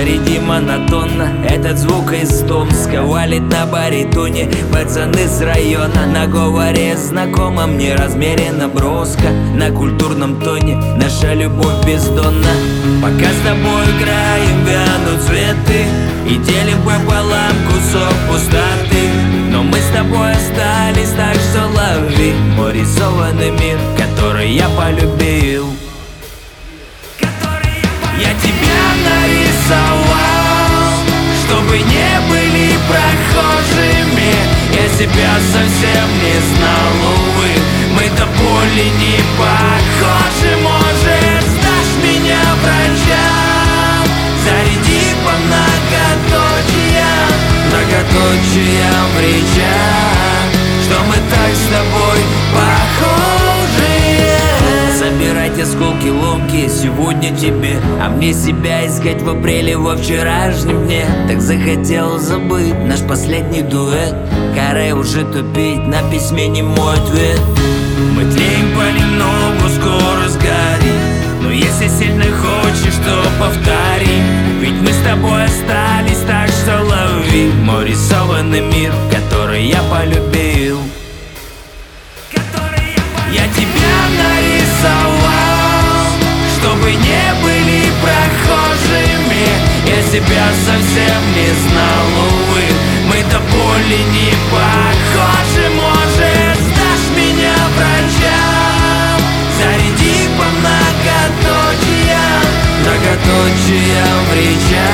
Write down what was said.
заряди монотонно. Этот звук из Томска валит на баритоне. Пацаны с района на говоре знакомом неразмеренно броско. На культурном тоне наша любовь бездонна. Пока с тобой играем, вянут цветы и делим пополам кусок пустоты. Но мы с тобой остались, так что лови мой рисованный мир, который я полюбил. Я тебя нарисовал, чтобы не были прохожими. Я себя совсем не знал, увы, мы до боли не похожи. Может, сдашь меня врачам, заряди по многоточиям в речах, что мы так с тобой похожи. Собирать осколки ломки сегодня тебе, а мне себя искать в апреле во вчерашнем дне. Так захотел забыть наш последний дуэт. Каре уже тупить, на письме не мой ответ. Мы тлеем понемногу, скоро сгорим. Но если сильно хочешь, то повтори. Ведь мы с тобой остались, так что лови мой рисованный мир, который я полюбил. Я тебя нарисовал, чтобы не были прохожими. Я себя совсем не знал, увы, мы до боли не похожи. Может, сдашь меня врачам, заряди по многоточиям в речах.